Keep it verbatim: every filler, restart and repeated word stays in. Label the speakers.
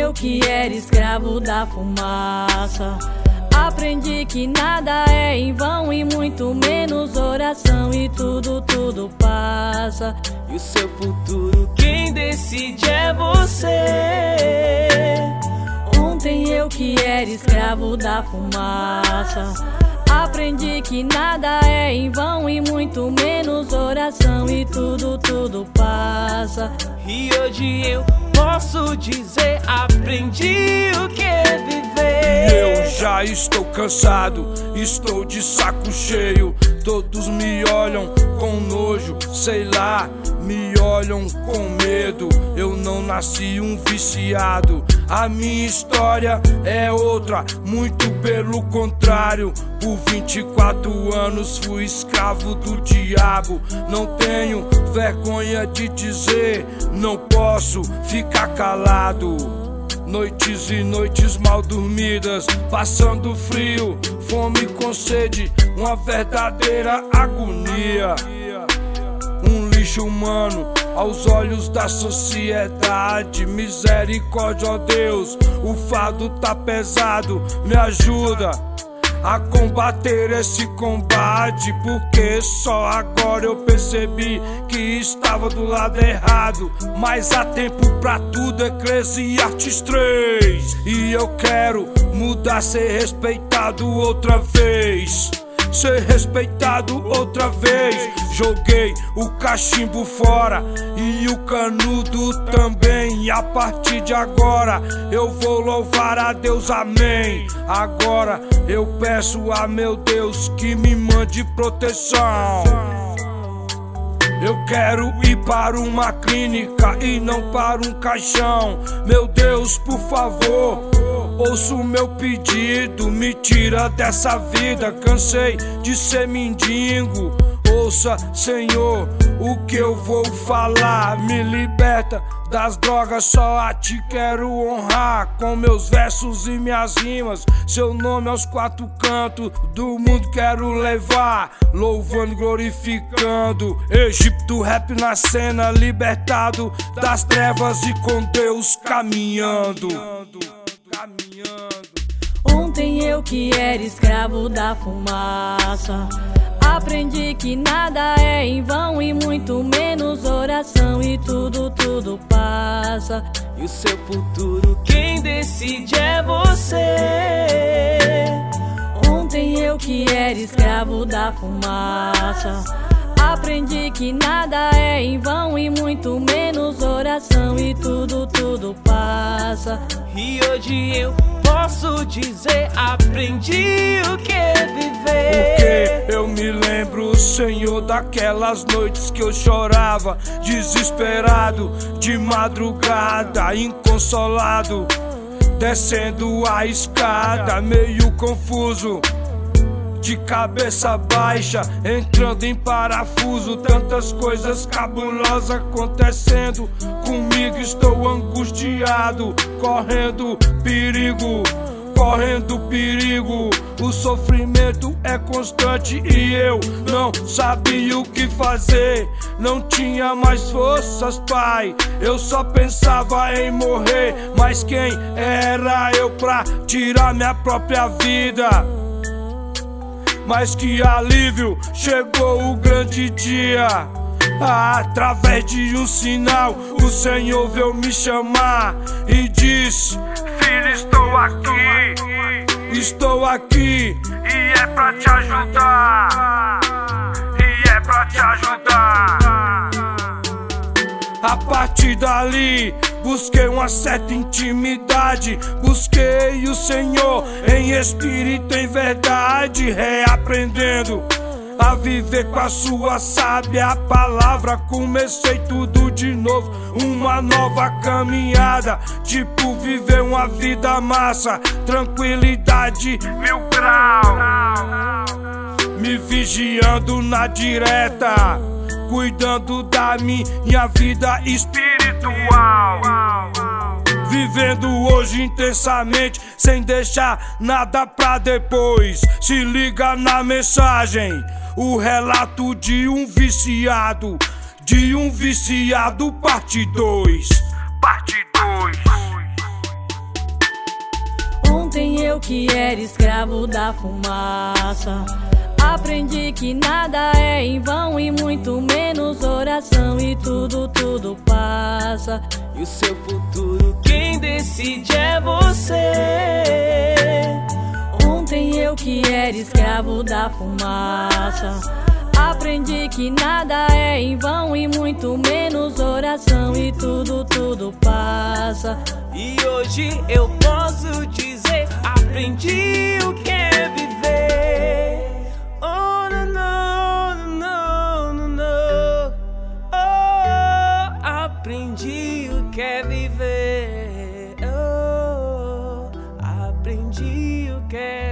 Speaker 1: eu que era escravo da fumaça. Aprendi que nada é em vão e muito menos oração, e tudo, tudo passa.
Speaker 2: E o seu futuro quem decide é você.
Speaker 1: Ontem eu que era escravo da fumaça. Aprendi que nada é em vão e muito menos oração, e tudo, tudo passa.
Speaker 2: E hoje eu posso dizer, aprendi o que é viver.
Speaker 3: Eu já estou cansado, estou de saco cheio. Todos me olham com nojo, sei lá, me olham com medo. Eu não nasci um viciado, a minha história é outra, muito pelo contrário. Por vinte e quatro anos fui escravo do diabo. Não tenho vergonha de dizer, não posso ficar calado. Noites e noites mal dormidas, passando frio, fome com sede, uma verdadeira agonia. Um lixo humano aos olhos da sociedade. Misericórdia, ó Deus, o fardo tá pesado. Me ajuda a combater esse combate, porque só agora eu percebi que estava do lado errado. Mas há tempo pra tudo, Eclesiastes três. E eu quero mudar, ser respeitado outra vez, ser respeitado outra vez. Joguei o cachimbo fora e o canudo também. E a partir de agora eu vou louvar a Deus, amém. Agora eu peço a meu Deus que me mande proteção. Eu quero ir para uma clínica e não para um caixão. Meu Deus, por favor, ouça o meu pedido, me tira dessa vida, cansei de ser mendigo. Ouça, Senhor, o que eu vou falar, me liberta das drogas, só a ti quero honrar. Com meus versos e minhas rimas, seu nome aos quatro cantos do mundo quero levar, louvando, glorificando. Egito rap na cena, libertado das trevas e com Deus caminhando.
Speaker 1: Ontem eu que era escravo da fumaça. Aprendi que nada é em vão e muito menos oração, e tudo, tudo passa.
Speaker 2: E o seu futuro quem decide é você.
Speaker 1: Ontem eu que era escravo da fumaça. Aprendi que nada é em vão e muito menos oração, e tudo, tudo passa.
Speaker 2: E hoje eu posso dizer, aprendi o que é viver.
Speaker 3: Porque eu me lembro, Senhor, daquelas noites que eu chorava, desesperado, de madrugada, inconsolado, descendo a escada, meio confuso, de cabeça baixa, entrando em parafuso. Tantas coisas cabulosas acontecendo comigo, estou angustiado, correndo perigo, correndo perigo. O sofrimento é constante e eu não sabia o que fazer. Não tinha mais forças, Pai, eu só pensava em morrer. Mas quem era eu pra tirar minha própria vida? Mas que alívio, chegou o grande dia. Através de um sinal, o Senhor veio me chamar e disse: filho, estou aqui, estou aqui, e é pra te ajudar, e é pra te ajudar. A partir dali, busquei uma certa intimidade, busquei o Senhor em espírito, em verdade, reaprendendo a viver com a sua sábia palavra. Comecei tudo de novo, uma nova caminhada, tipo viver uma vida massa, tranquilidade mil grau, me vigiando na direta, cuidando da minha vida espiritual, vivendo hoje intensamente, sem deixar nada pra depois. Se liga na mensagem, o relato de um viciado, de um viciado parte dois, parte dois.
Speaker 1: eu que era escravo da fumaça. Aprendi que nada é em vão e muito menos oração, e tudo, tudo passa.
Speaker 2: E o seu futuro quem decide é você.
Speaker 1: Ontem eu que era escravo da fumaça. Aprendi que nada é em vão e muito menos oração, e tudo, tudo passa.
Speaker 2: E hoje eu posso dizer, aprendi o que é viver. Oh, não, não, não, não, não. Oh, aprendi o que é viver. Oh, aprendi o que é